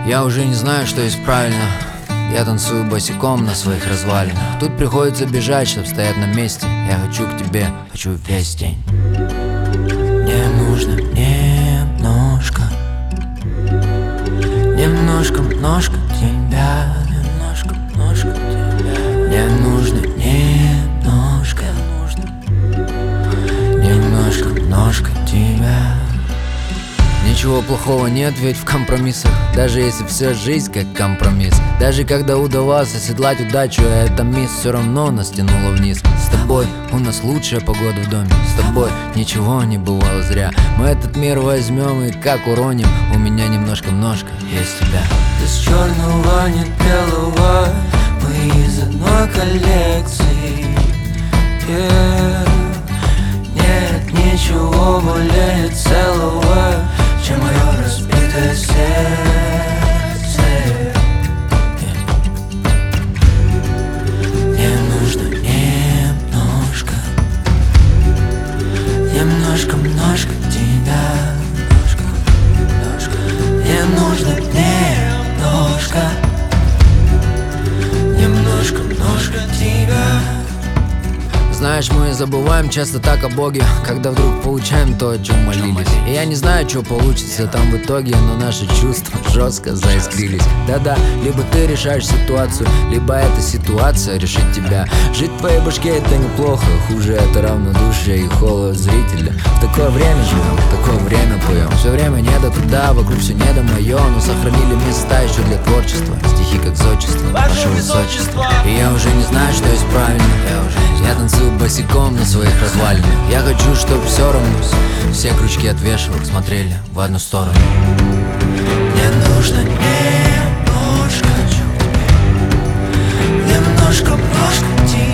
Я уже не знаю, что есть правильно. Я танцую босиком на своих развалинах. Тут приходится бежать, чтоб стоять на месте. Я хочу к тебе, хочу весь день. Мне нужно немножко, немножко тебя, немножко тебя. Мне нужно немножко тебя. Ничего плохого нет ведь в компромиссах, даже если вся жизнь как компромисс. Даже когда удавалось оседлать удачу, эта мисс все равно нас тянула вниз. С тобой у нас лучшая погода в доме, с тобой ничего не бывало зря. Мы этот мир возьмем и как уроним, у меня немножко есть тебя. Ты с черного, нет белого, мы из одной коллекции. Нет ничего более целого, чем мое разбитое сердце. Мне нужно немножко тебя. Мне нужно немножко тебя. Знаешь, мы забываем часто так о Боге, когда вдруг получаем то, о чем молились. И я не знаю, что получится там в итоге, но наши чувства жестко заискрились. Да-да, либо ты решаешь ситуацию, либо эта ситуация решит тебя. Жить в твоей башке это неплохо, хуже это равнодушие и холод зрителя. В такое время живем, в такое время поем. Все время не до туда, вокруг все не до мое, но сохранили места еще для творчества. Стихи как зодчество, ваше высочество. И я уже не знаю, что есть правильно. Я танцую босиком на своих развалинах. Я хочу, чтоб все равно все крючки от вешалок смотрели в одну сторону. Мне нужно немножко тебя.